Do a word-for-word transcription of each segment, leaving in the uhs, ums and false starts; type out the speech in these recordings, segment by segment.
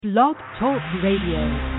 Blog Talk Radio.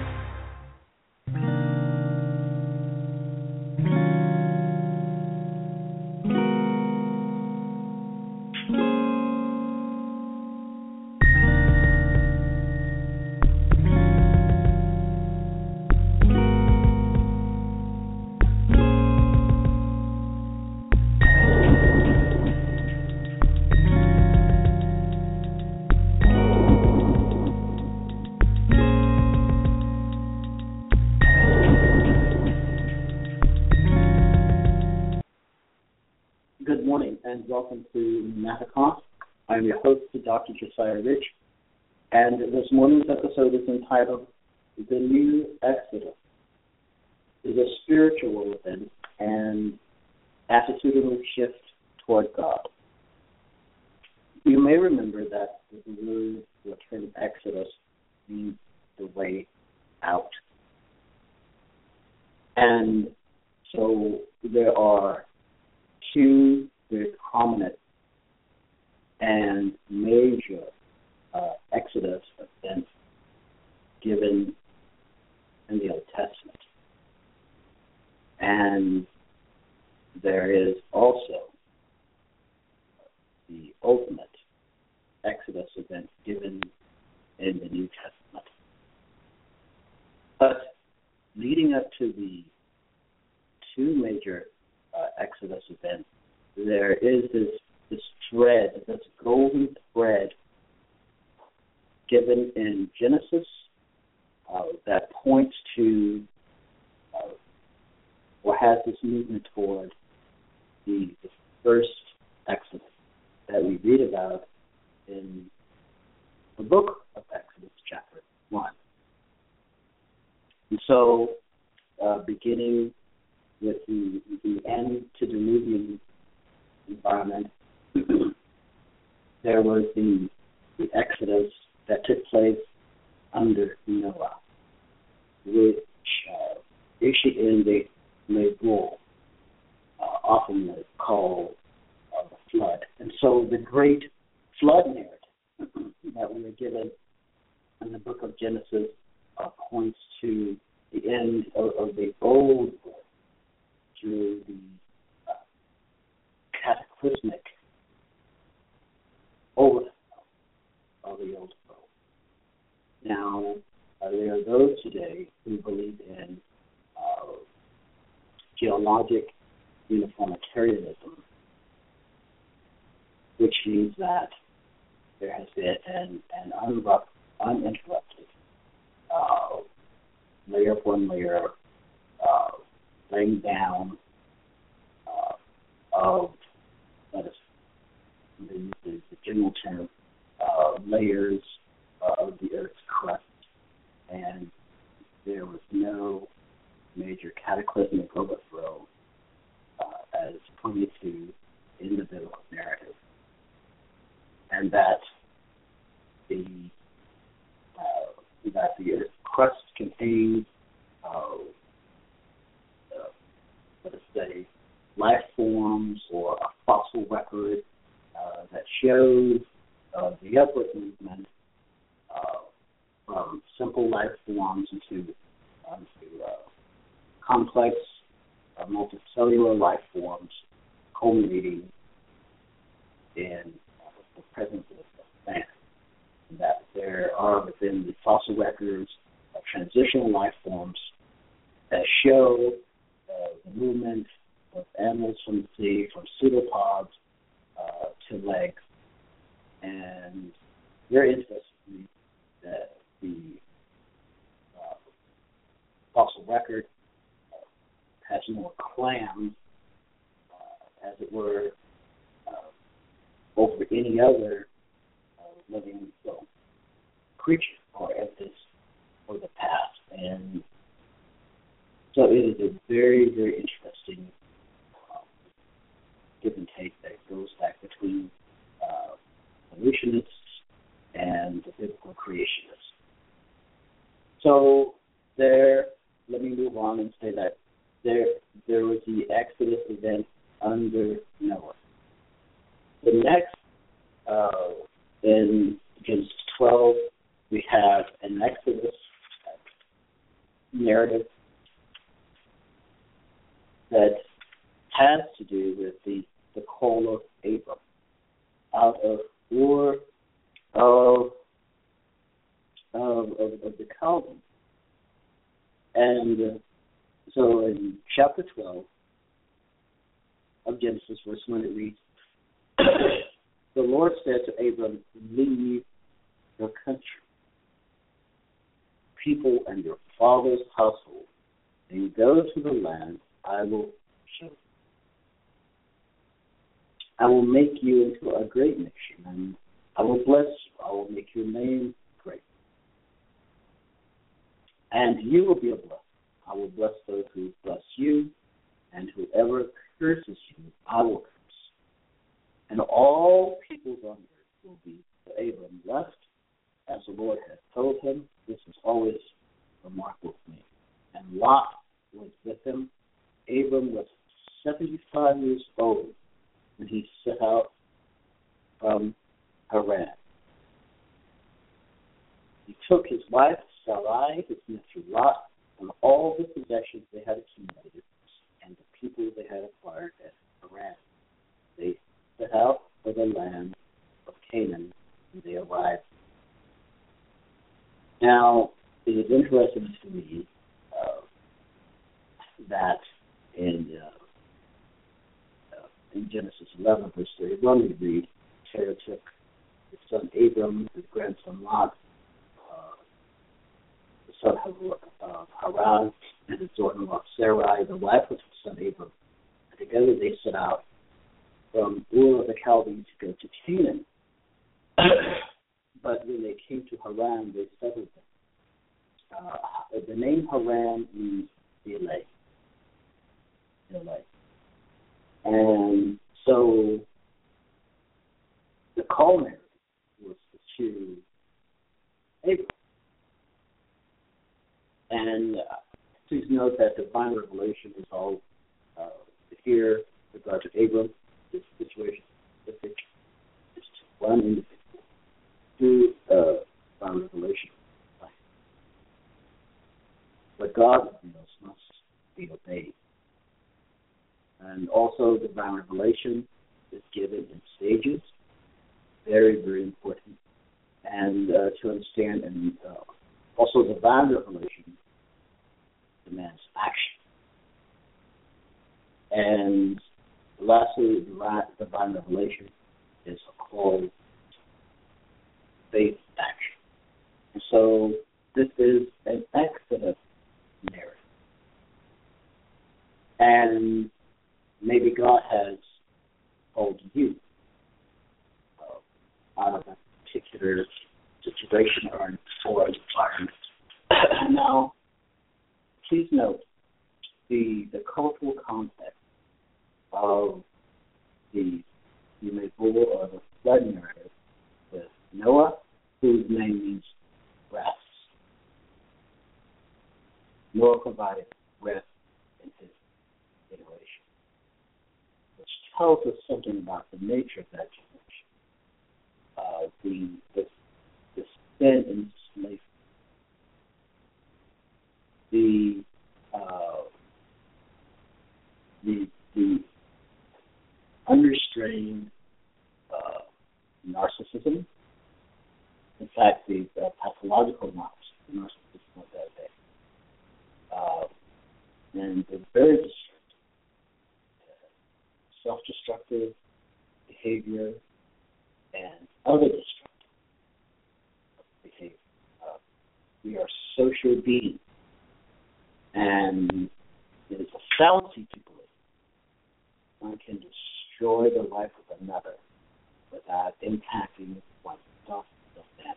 Welcome to Mathicon. I'm your host, Doctor Josiah Rich, and this morning's episode is entitled The New Exodus. It's a spiritual event and attitudinal shift toward God. You may remember that the word, the term Exodus, means the way out. And so there are two very prominent and major uh, Exodus events given in the Old Testament. And there is also the ultimate Exodus event given in the New Testament. But leading up to the two major uh, Exodus events, there is this, this thread, this golden thread given in Genesis uh, that points to uh, or has this movement toward the, the first Exodus that we read about in the book of Exodus, chapter one. And so, uh, beginning with the, the antediluvian environment, there was the, the Exodus that took place under Noah, which uh, issued in the Mabul, uh, often called uh, the flood. And so the great flood narrative that we are given in the book of Genesis uh, points to the end of, of the old world through the cataclysmic overthrow of the old world. Now, uh, there are those today who believe in uh, geologic uniformitarianism, which means that there has been an, an unrupt, uninterrupted uh, layer upon layer uh, laying down uh, of That is the, the, the general term, uh, layers uh, of the Earth's crust, and there was no major cataclysmic overthrow uh, as pointed to in the biblical narrative, and that the uh, that the Earth's crust contains, uh, uh, let us say, life forms or a fossil record uh, that shows uh, the upward movement uh, from simple life forms into, um, into uh, complex uh, multicellular life forms culminating in uh, the presence of man. That there are within the fossil records uh, transitional life forms that show uh, the movement of animals from the sea, from pseudopods uh, to legs. And very interestingly, that the uh, fossil record uh, has more clams, uh, as it were, uh, over any other uh, living well, creature or evidence for the past. And so it is a very, very interesting give and take that goes back between uh, evolutionists and the biblical creationists. So there, let me move on and say that there there was the Exodus event under Noah. The next, uh, in Genesis twelve, we have an Exodus narrative that has to do with the, the call of Abram out of Ur of, of, of, of the Chaldeans. And uh, so in chapter twelve of Genesis, verse one, it reads, the Lord said to Abram, leave your country, people, and your father's household, and go to the land I will show you. I will make you into a great nation, and I will bless you. I will make your name great. And you will be a blessing. I will bless those who bless you, and whoever curses you, I will curse. And all peoples on earth will be to Abram left, as the Lord had told him. This is always remarkable to me. And Lot was with him. Abram was seventy-five years old when he set out from Haran. He took his wife Sarai, his nephew Lot, and all the possessions they had accumulated, and the people they had acquired at Haran. They set out for the land of Canaan, and they arrived. Now, it is interesting to me uh, that in uh, uh, in Genesis eleven, verse thirty-one, we read, Terah took his son Abram, his grandson Lot, uh, the son of Haran, and his daughter-in-law Sarai, the wife of his son Abram. And together they set out from Ur of the Chaldeans to go to Canaan. But when they came to Haran, they settled there. Uh, the name Haran means delay. Delay. And so the call narrative was to Abram. And uh, please note that divine revelation is all uh, here with regard to Abram, this situation, specific, is to one individual through uh, divine revelation. What God reveals must be obeyed. And also, divine revelation is given in stages, very, very important. And uh, to understand, and uh, also divine revelation demands action. And lastly, divine, divine revelation is a call to faith action. And so this is an Exodus narrative. And maybe God has told you uh, out of a particular situation or, or environment. Now, please note the, the cultural context of the Yimei-Bull or the flood narrative with Noah, whose name means rest. Noah provided rest in his generation, which tells us something about the nature of that generation. Uh, the, the, the sin in slavery, the, uh, the, the unrestrained uh, narcissism, in fact, the uh, pathological narcissism of that day, uh, and the very destructive, uh, self-destructive behavior and other destructive behavior. Uh, we are social beings, and it is a fallacy to believe one can destroy the life of another without impacting oneself of that.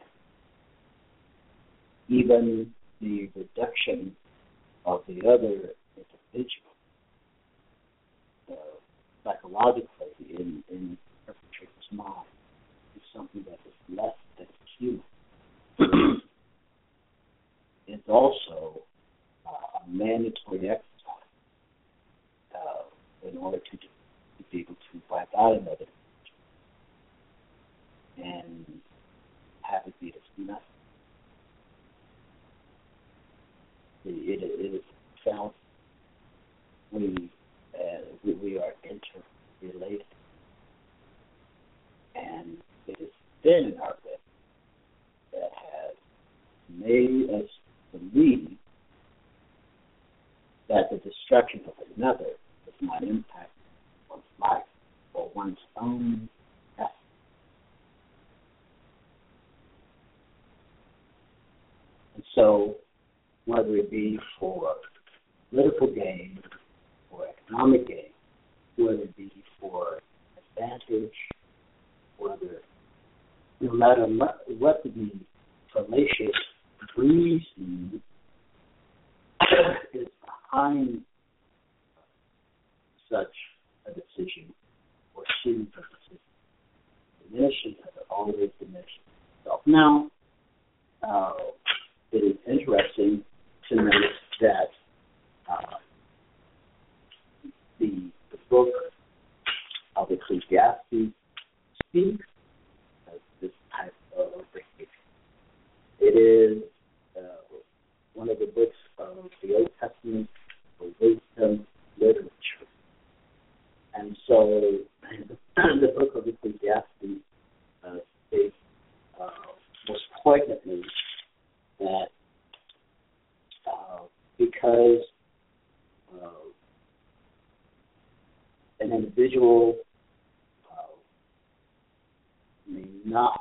Even the reduction of the other individual uh, psychologically in, in the perpetrator's mind is something that is less than human. It's also uh, a mandatory exercise uh, in order to, to be able to wipe out another and have it be as nothing. it, it is found we, uh, we we are interrelated, and it is sin in our life that has made us believe that the destruction of another does not impact one's life or one's own death. And so, whether it be for political gain or economic gain, whether it be for advantage, whether no matter what the fallacious reason is behind such a decision or series of decisions, diminishing has always diminished itself. Now, uh, it is interesting to note that uh, the, the book of Ecclesiastes speaks of this type of behavior. It is uh, one of the books of the Old Testament for wisdom literature. And so the book of Ecclesiastes uh, states uh, most poignantly that uh, because uh, an individual uh, may not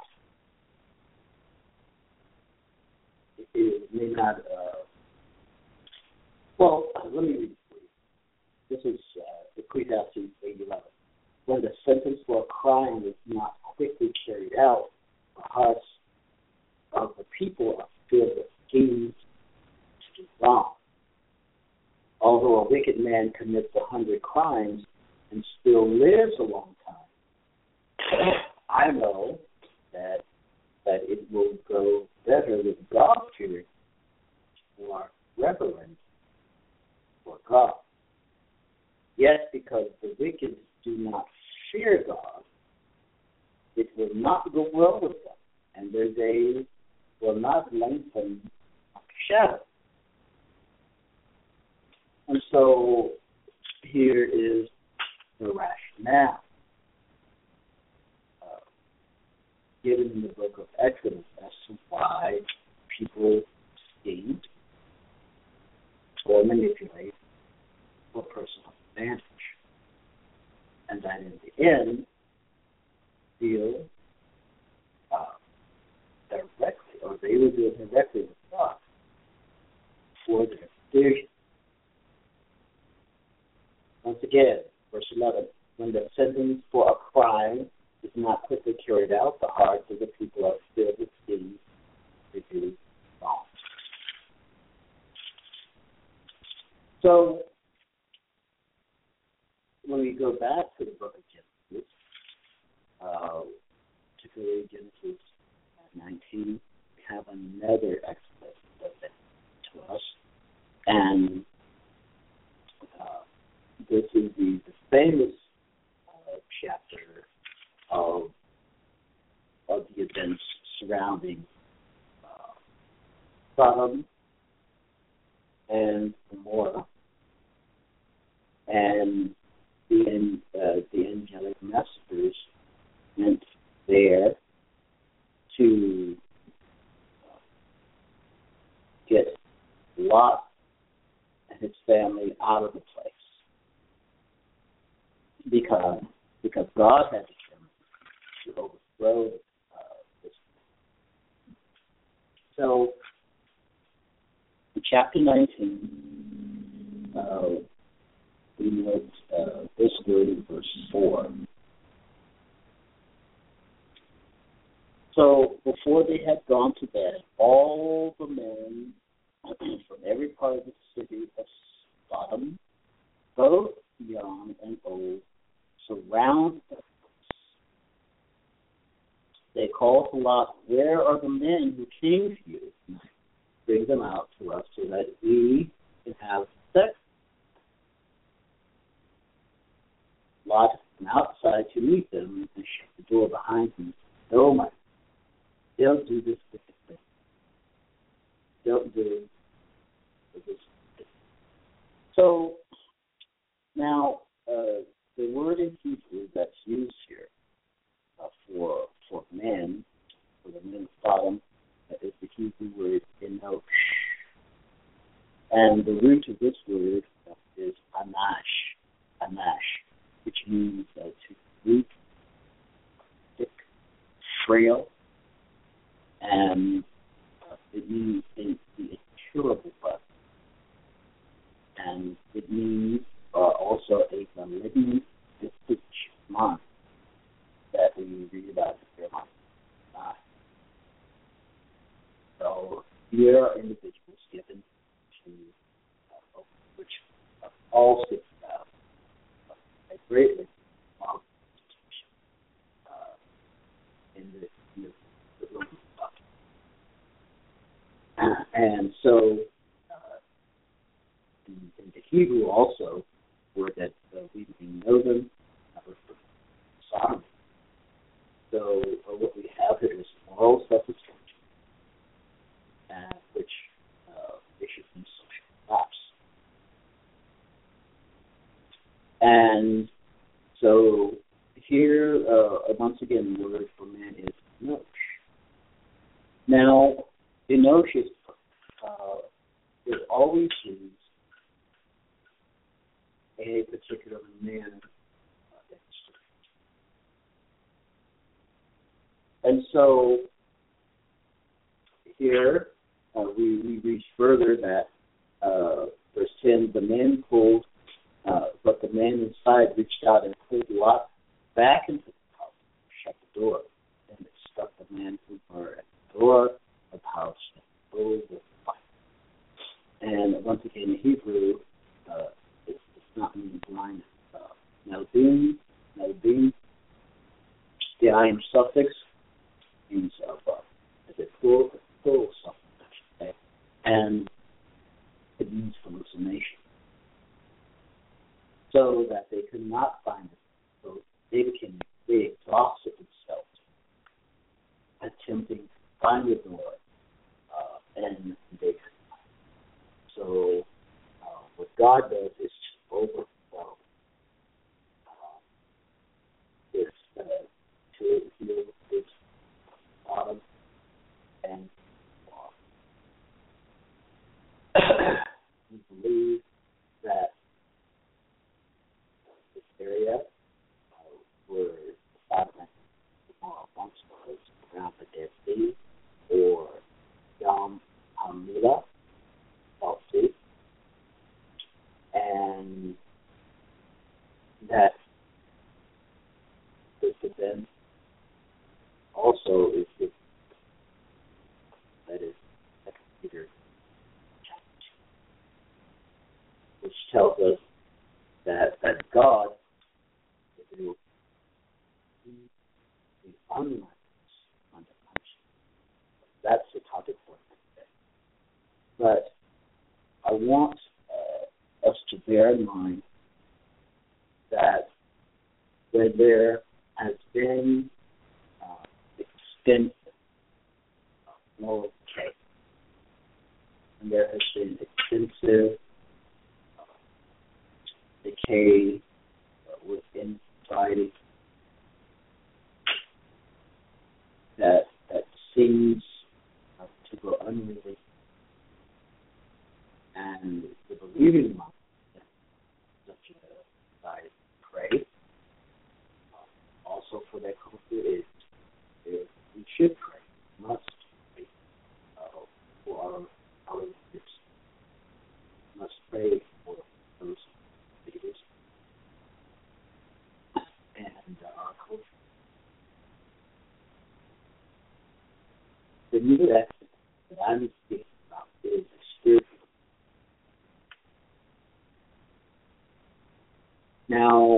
it may not uh, well uh, let me read it for you. This is uh, Ecclesiastes eight eleven. When the sentence for a crime is not quickly carried out, the hearts of the people are filled with schemes to do wrong. Although a wicked man commits a hundred crimes and still lives a long time, I know that that it will go better with God-fearing or reverence for God. Yes, because the wicked do not fear God, it will not go well with them, and their days will not lengthen like a shadow. And so here is the rationale uh, given in the book of Exodus as to why people scheme or manipulate for personal advantage. And that in the end, deal uh, directly, or they will deal directly with God for their decision. Once again, verse eleven, when the sentence for a crime is not quickly carried out, the hearts of the people are filled with schemes to do wrong. So, when we go back to the book of Genesis, uh, particularly Genesis nineteen, we have another explanation of that to us. And uh, this is the, the famous uh, chapter of, of the events surrounding uh, Sodom and Gomorrah and the, uh, the angelic messengers went there to get Lot and his family out of the place because because God had determined to overthrow uh, this. So, in chapter nineteen, uh, we note uh, this word in verse four. So, before they had gone to bed, all the men from every part of the city of Sodom, both young and old, surrounded the house. They called to Lot, "Where are the men who came to you? Bring them out to us so that we can have sex." Lot went outside to meet them and shut the door behind him. "Oh my, don't do this wicked thing. Don't do So now uh, the word in Hebrew that's used here uh, for for men, for the men of Sodom, uh, is the Hebrew word enosh. And the root of this word is anash, anash, which means uh, to weak, thick, frail, and uh, it means in the incurable but. And it means uh, also a malignant disposition of mind that we read about in Jeremiah nine. So here are individuals given to uh, which uh, all six about a greatly moral institution uh, in the, in the, the Roman Republic. And so in, in the Hebrew also, word that uh, we, we know them, uh, for Sodom. So uh, what we have here is moral self-destruction, uh, which uh, issues from social collapse. And so here, uh, once again, the word for man is Enosh. Now, Enosh is, uh, is always used a particular man. And so here uh, we, we reach further that uh, verse ten, the man pulled, uh, but the man inside reached out and pulled Lot back into the house, shut the door, and it struck the man who were at the door of the house and filled with fire. And once again, in Hebrew, uh, it's, it's not meaning blind. Uh, Melbin, Melbin, the I am suffix means of uh, is a plural, plural suffix, I should say, and it means hallucination. So that they could not find it. So they became, they exhausted themselves, attempting to find the door, uh, and they could not. So uh, what God does is to overflow uh, this, uh, to heal this bottom and we believe that this area uh, where the bottom uh, once was around the Dead Sea or Yom HaMilah, South Sea, and that this event also is the that is Second Peter chapter two, which tells us that that God will be unlike us under punishment. That's the topic for today. But I want uh, us to bear in mind that when there has been uh, extensive moral decay, and there has been extensive uh, decay uh, within society that that seems uh, to go unreleased, and the believing mind that such a society pray uh, also for that culture is, is we should pray, must pray uh, for our our leaders, must pray for those leaders and uh, our culture. The new aspect that I'm speaking about is a spiritual. Now,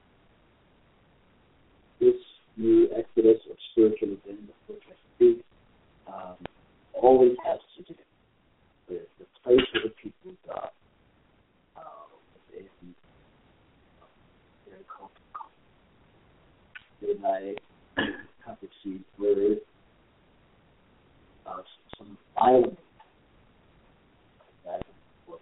this new exodus or spiritual event of which I speak um, always has to do with the place of the people of God uh, within uh, their culture. Then I have received word of some violence that was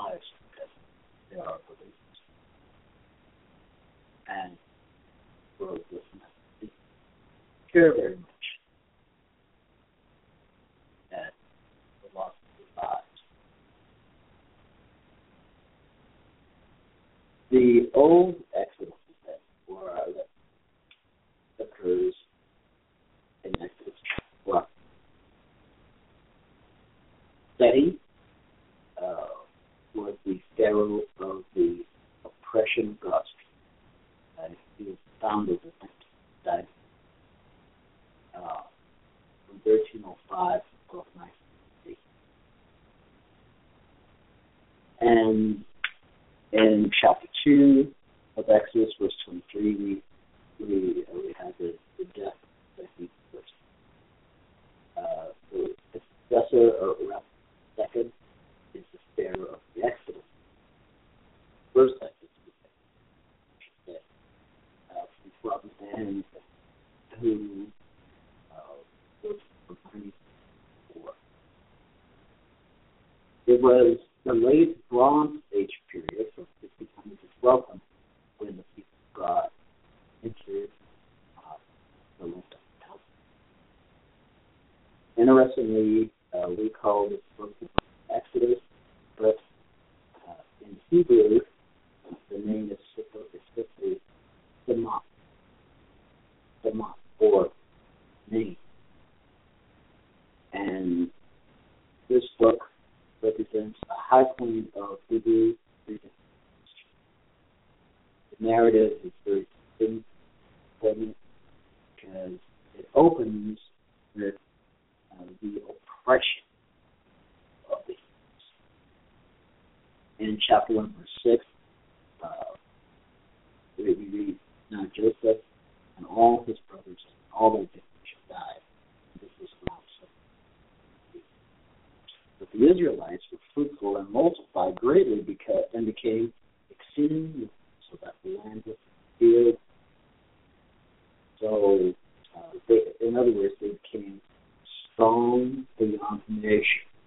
lives because they are believers. And for this message, care very much at the loss of their lives. The old Exodus that, or, uh, that occurs in Exodus one. Seti uh, was the pharaoh of the oppression of God's people. And he was founded in nineteen ninety, uh, from thirteen oh five to nineteen eighty. And in chapter two of Exodus, verse twenty-three, we we, uh, we have the, the death that he was. Uh, the successor, or rather, second, is the pharaoh of the Exodus. First Exodus, uh, from and who uh, was from ninety-four. It was the late Bronze Age period, from fifteen hundred to twelve hundred, when the people of God entered uh, the land of health. Interestingly, uh, we call this book the book of Exodus, but uh, in Hebrew, the name is simply Shema, Shema, or name. And this book represents a high point of Hebrew redemption. The narrative is very distinct, poignant, because it opens with uh, the oppression of the Hebrews. In chapter one, verse six, uh, we read, "Now Joseph and all his brothers and all their victims shall die." This is not so. But the Israelites were fruitful and multiplied greatly because and became exceedingly, so that the land was filled. So, uh, they, in other words, they became strong beyond measure.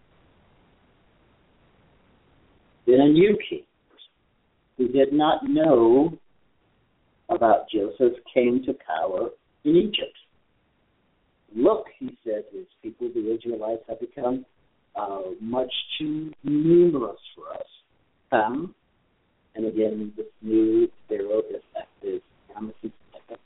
Then a new king, who did not know about Joseph, came to power in Egypt. "Look," he said to his people, "the Israelites have become uh, much too numerous for us. Come," and again, this new pharaoh is active. Ramesses the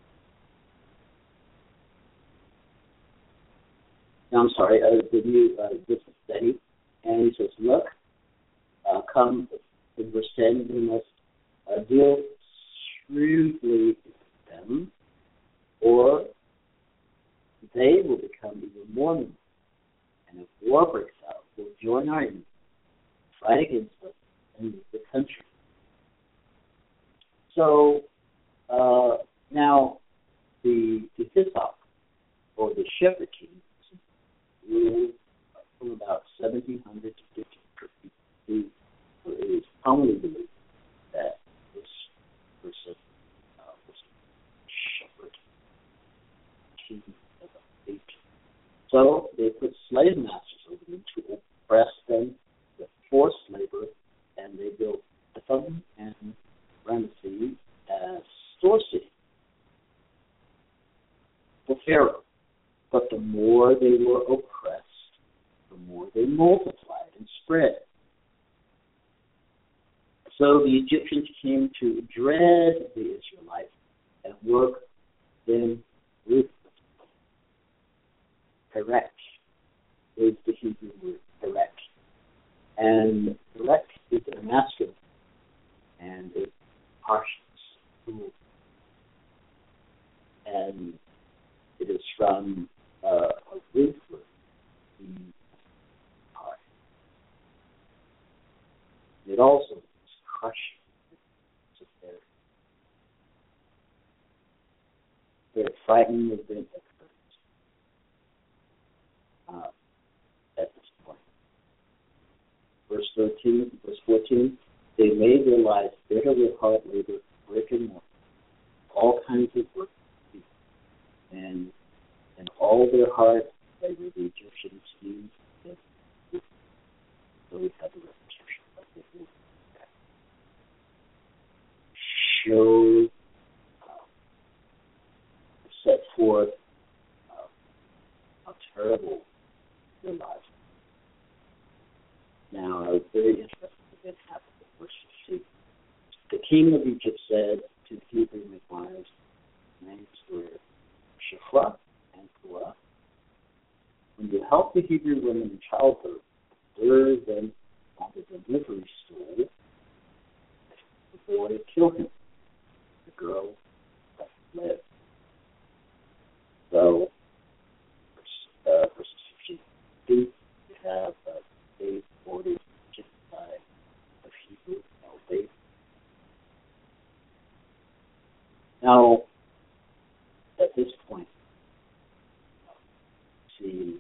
No, I'm sorry, uh, the new, uh, this is Seti, and he says, "Look, uh, come, in verse ten, we must uh, deal shrewdly with them, or they will become even more numerous. And if war breaks out, we'll join our enemies, fight against us, and leave the country." So, uh, now, the, the Hittite, or the shepherd king, ruled from about seventeen hundred to fifteen fifty. It is commonly believed that this person uh, was shepherd king of Egypt. So they put slave masters over them to oppress them with forced labor, and they built Pithom and Ramesses as store cities for Pharaoh. But the more they were oppressed, the more they multiplied and spread. So the Egyptians came to dread the Israelites and work them ruthlessly. Perek is the Hebrew word, perek. And perek is a masculine and it's harshness. And it is from uh, a root word, the heart. It also is crushing. So they're, they're frightened of their experts uh, at this point. Verse thirteen, verse fourteen, "They made their lives bitter with hard labor, brick and mortar, all kinds of work, and in all their heart they were the Egyptians used." So we have the restitution of this. king of Egypt said to the Hebrew midwives, names were Shiphrah and Puah, when you help the Hebrew women in childbirth, lure them on the delivery stool, the boy kill him. The girl let him live. So, uh, verses fifteen, you have uh, David ordered genocide of Hebrew male babies. Now, at this point, see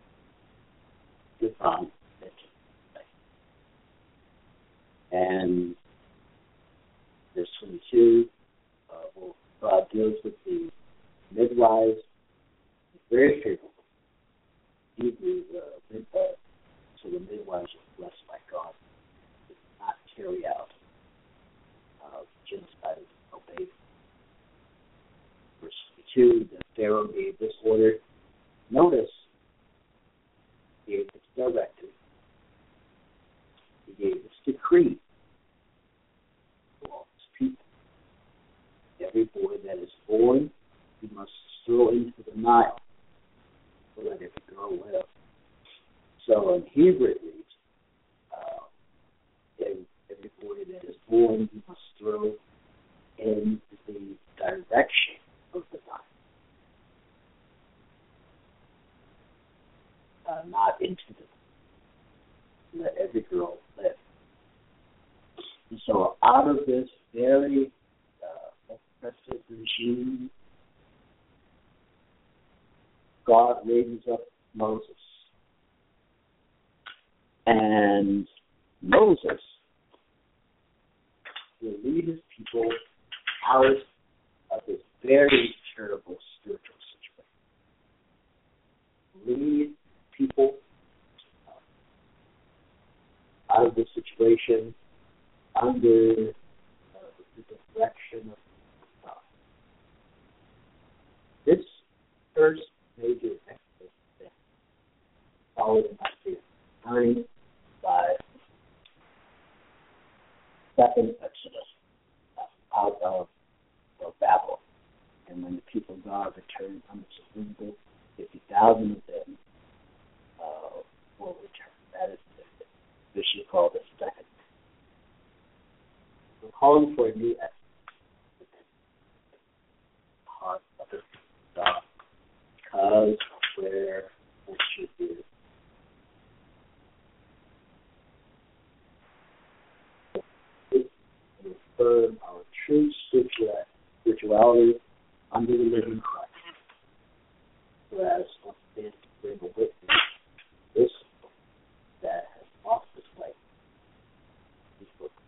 divine mention. And verse twenty-two, uh, well, God deals with the midwives. It's very favorable. Hebrew uh, midwives, so the midwives are blessed by God to not carry out uh, genocide of babies. Verse twenty-two, the Pharaoh gave this order. Notice, he gave this directive. He gave this decree to all his people. Every boy that is born, he must throw into the Nile, so that every girl live. So in Hebrew it reads, uh, every, every boy that is born, he must throw in the direction of the Nile. Uh, not into the let every girl live. And so out of this very uh, oppressive regime, God raises up Moses. And Moses will lead his people out of this very terrible spiritual situation. Lead people out of this situation under uh, the direction of God. This first major exodus followed in Isaiah nine by second exodus out of, of Babylon. And when the people of God returned from the Zerubbabel, fifty thousand of them uh, will return. That is this you call the second. We're calling for a new exodus. Heart of the God, because of where we should be. We affirm our true spirituality under the living Christ. Whereas once again to bring a witness this book that has lost its way. This book